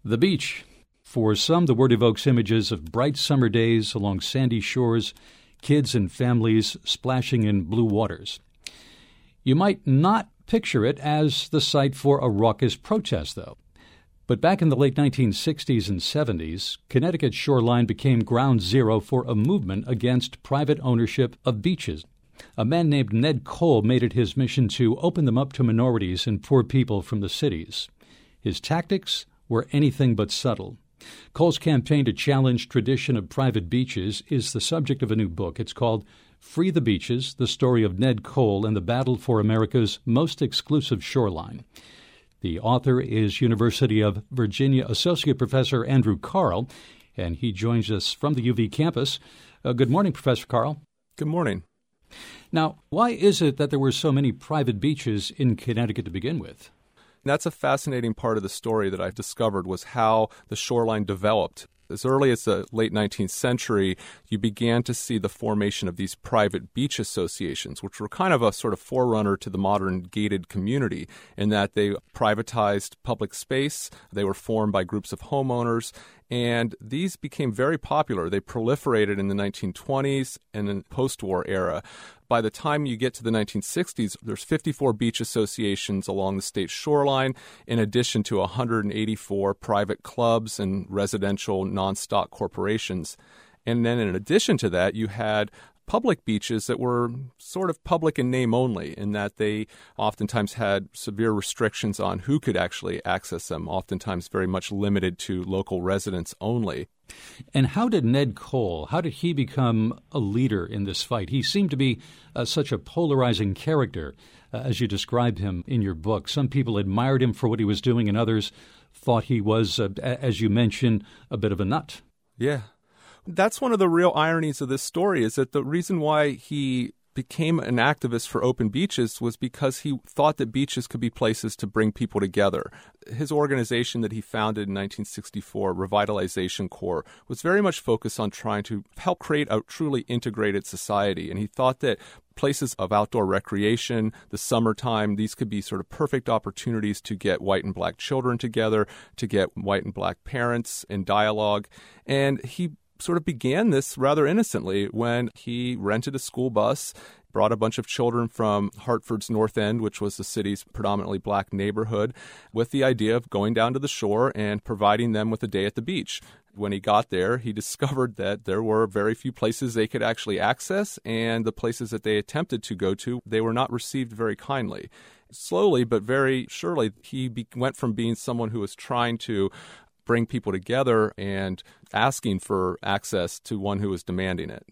The beach. For some, the word evokes images of bright summer days along sandy shores, kids and families splashing in blue waters. You might not picture it as the site for a raucous protest, though. But back in the late 1960s and 70s, Connecticut's shoreline became ground zero for a movement against private ownership of beaches. A man named Ned Cole made it his mission to open them up to minorities and poor people from the cities. His tactics were anything but subtle. Cole's campaign to challenge tradition of private beaches is the subject of a new book. It's called Free the Beaches, the story of Ned Cole and the battle for America's most exclusive shoreline. The author is University of Virginia Associate Professor Andrew Carl, and he joins us from the UV campus. Good morning, Professor Carl. Good morning. Now, why is it that there were so many private beaches in Connecticut to begin with? That's a fascinating part of the story that I've discovered was how the shoreline developed. As early as the late 19th century, you began to see the formation of these private beach associations, which were kind of a sort of forerunner to the modern gated community in that they privatized public space. They were formed by groups of homeowners, and these became very popular. They proliferated in the 1920s and in the post-war era. By the time you get to the 1960s, there's 54 beach associations along the state's shoreline, in addition to 184 private clubs and residential non-stock corporations. And then in addition to that, you had public beaches that were sort of public in name only, in that they oftentimes had severe restrictions on who could actually access them, oftentimes very much limited to local residents only. And how did Ned Cole, how did he become a leader in this fight? He seemed to be such a polarizing character, as you describe him in your book. Some people admired him for what he was doing, and others thought he was, as you mentioned, a bit of a nut. Yeah. That's one of the real ironies of this story, is that the reason why he became an activist for open beaches was because he thought that beaches could be places to bring people together. His organization that he founded in 1964, Revitalization Corps, was very much focused on trying to help create a truly integrated society. And he thought that places of outdoor recreation, the summertime, these could be sort of perfect opportunities to get white and black children together, to get white and black parents in dialogue. And he sort of began this rather innocently when he rented a school bus, brought a bunch of children from Hartford's North End, which was the city's predominantly black neighborhood, with the idea of going down to the shore and providing them with a day at the beach. When he got there, he discovered that there were very few places they could actually access, and the places that they attempted to go to, they were not received very kindly. Slowly but very surely, he went from being someone who was trying to bring people together and asking for access to one who was demanding it.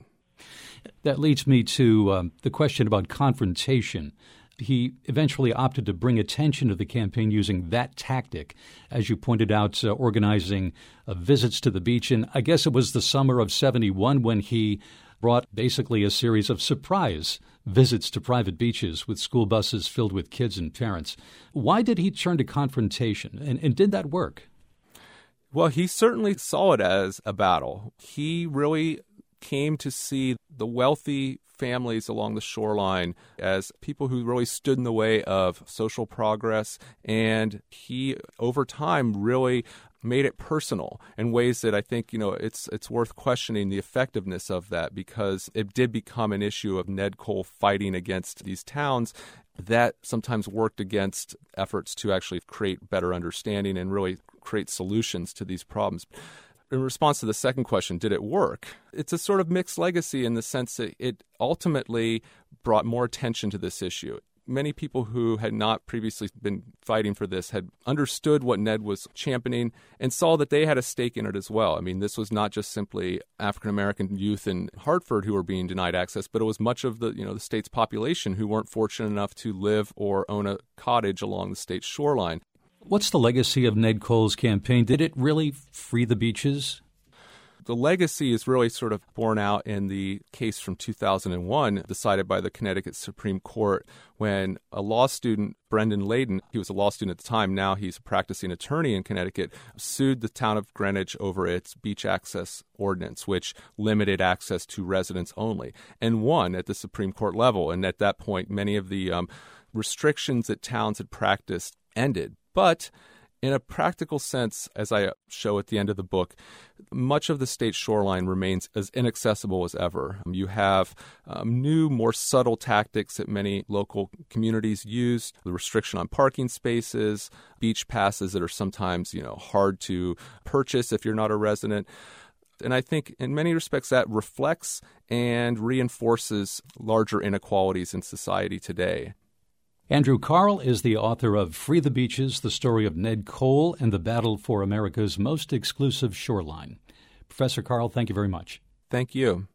That leads me to the question about confrontation. He eventually opted to bring attention to the campaign using that tactic, as you pointed out, organizing visits to the beach. And I guess it was the summer of 71 when he brought basically a series of surprise visits to private beaches with school buses filled with kids and parents. Why did he turn to confrontation, and did that work? Well, he certainly saw it as a battle. He really came to see the wealthy families along the shoreline as people who really stood in the way of social progress. And he, over time, really made it personal in ways that I think, it's worth questioning the effectiveness of that, because it did become an issue of Ned Cole fighting against these towns that sometimes worked against efforts to actually create better understanding and really create solutions to these problems. In response to the second question, did it work? It's a sort of mixed legacy in the sense that it ultimately brought more attention to this issue. Many people who had not previously been fighting for this had understood what Ned was championing and saw that they had a stake in it as well. I mean, this was not just simply African-American youth in Hartford who were being denied access, but it was much of the state's population who weren't fortunate enough to live or own a cottage along the state's shoreline. What's the legacy of Ned Cole's campaign? Did it really free the beaches? The legacy is really sort of borne out in the case from 2001 decided by the Connecticut Supreme Court when a law student, Brendan Layden, he was a law student at the time, now he's a practicing attorney in Connecticut, sued the town of Greenwich over its beach access ordinance, which limited access to residents only, and won at the Supreme Court level. And at that point, many of the restrictions that towns had practiced ended. But In a practical sense, as I show at the end of the book, much of the state shoreline remains as inaccessible as ever. You have new, more subtle tactics that many local communities use, the restriction on parking spaces, beach passes that are sometimes, hard to purchase if you're not a resident. And I think in many respects that reflects and reinforces larger inequalities in society today. Andrew Carl is the author of Free the Beaches, the story of Ned Cole and the battle for America's most exclusive shoreline. Professor Carl, thank you very much. Thank you.